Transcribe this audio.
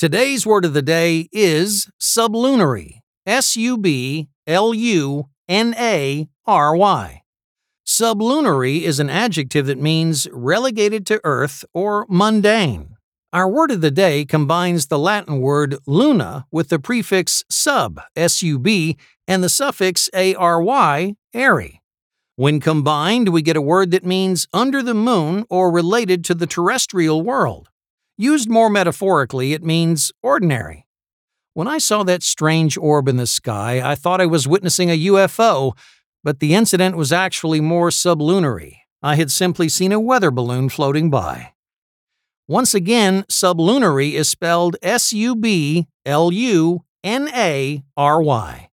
Today's word of the day is sublunary. Sublunary. Sublunary is an adjective that means relegated to earth or mundane. Our word of the day combines the Latin word luna with the prefix sub, S-U-B, and the suffix ary, airy. When combined, we get a word that means under the moon or related to the terrestrial world. Used more metaphorically, it means ordinary. When I saw that strange orb in the sky, I thought I was witnessing a UFO, but the incident was actually more sublunary. I had simply seen a weather balloon floating by. Once again, sublunary is spelled S-U-B-L-U-N-A-R-Y.